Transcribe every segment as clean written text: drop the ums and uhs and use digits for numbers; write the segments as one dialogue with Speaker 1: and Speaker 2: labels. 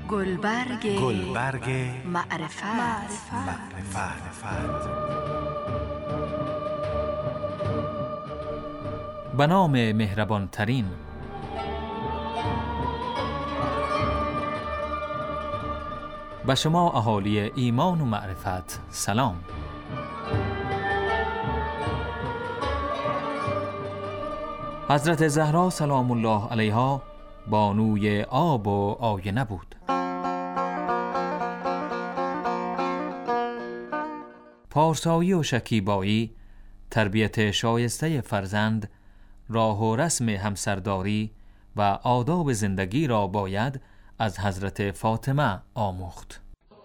Speaker 1: گلبرگ
Speaker 2: معرفت.
Speaker 3: به نام مهربان ترین. به شما اهالی ایمان و معرفت سلام. حضرت زهرا سلام الله علیها بانوی آب و آینه بود. پارسایی و شکیبایی، تربیت شایسته فرزند، راه و رسم همسرداری و آداب زندگی را باید از حضرت فاطمه آموخت.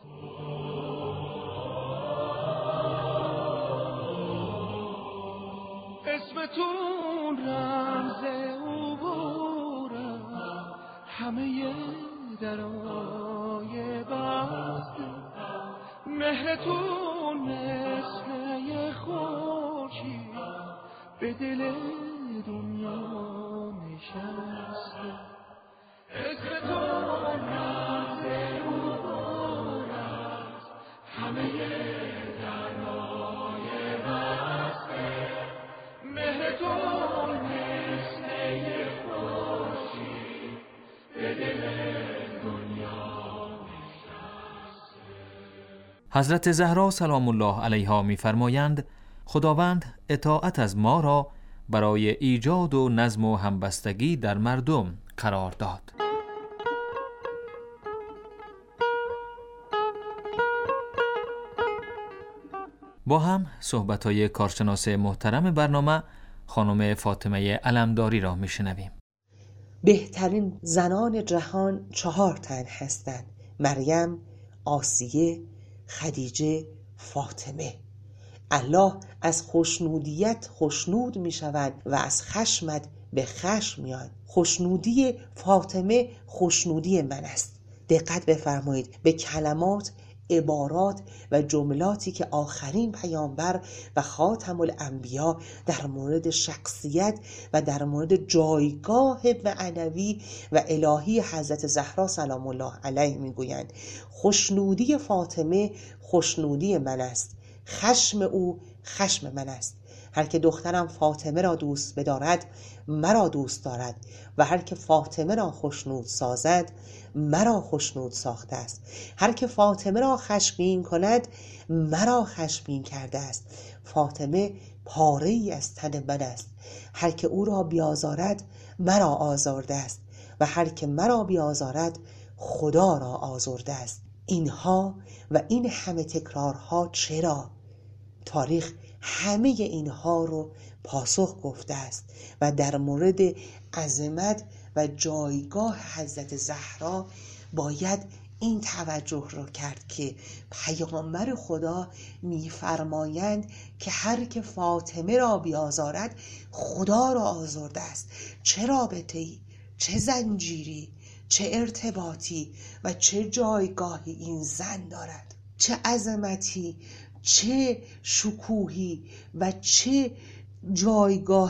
Speaker 4: اسمتون رمز عبورم، همه درای بسته، مهرتون مثل خورشید به دل دنیا نشسته. اسمتون رمز عبورم، همه درای بسته، مهرتون مثل خورشید به دل دنیا نشسته.
Speaker 3: حضرت زهرا سلام الله علیها می‌فرمایند خداوند اطاعت از ما را برای ایجاد و نظم و همبستگی در مردم قرار داد. با هم صحبت‌های کارشناس محترم برنامه خانم فاطمه علمداری را میشنویم.
Speaker 5: بهترین زنان جهان 4 تن هستند: مریم، آسیه، خدیجه، فاطمه. الله از خوشنودیت خوشنود می شود و از خشمت به خشم میاد. خوشنودی فاطمه خوشنودی من است. دقت بفرمایید به کلمات، عبارات و جملاتی که آخرین پیامبر و خاتم الانبیا در مورد شخصیت و در مورد جایگاه معنوی و الهی حضرت زهرا سلام الله علیها میگویند. خوشنودی فاطمه خوشنودی من است، خشم او خشم من است. هر که دخترم فاطمه را دوست بدارد مرا دوست دارد و هر که فاطمه را خوشنود سازد مرا خوشنود ساخته است. هر که فاطمه را خشمگین کند مرا خشمگین کرده است. فاطمه پاره ای از تن من است. هر که او را بیازارد مرا آزرده است و هر که مرا بیازارد خدا را آزرده است. اینها و این همه تکرارها چرا؟ تاریخ همه اینها رو پاسخ گفته است و در مورد عظمت و جایگاه حضرت زهرا باید این توجه را کرد که پیامبر خدا می‌فرمایند که هر که فاطمه را بیازارد خدا را آزرده است. چه رابطه‌ای، چه زنجیری، چه ارتباطی و چه جایگاهی این زن دارد، چه عظمتی، چه شکوهی و چه جایگاه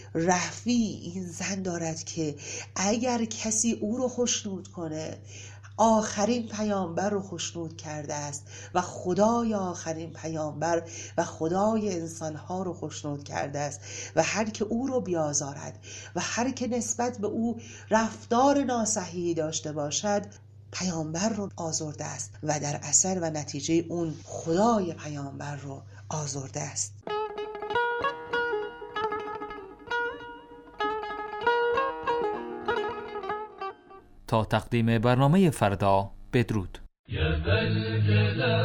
Speaker 5: رفیعی این زن دارد که اگر کسی او رو خوشنود کنه آخرین پیامبر رو خوشنود کرده است و خدای آخرین پیامبر و خدای انسانها رو خوشنود کرده است و هر که او رو بیازارد و هر که نسبت به او رفتار ناصحیحی داشته باشد پیامبر رو آزرده است و در اثر و نتیجه اون خدای پیامبر رو آزرده است.
Speaker 3: تا تقدیم برنامه فردا بدرود.
Speaker 4: یا ذا الجلال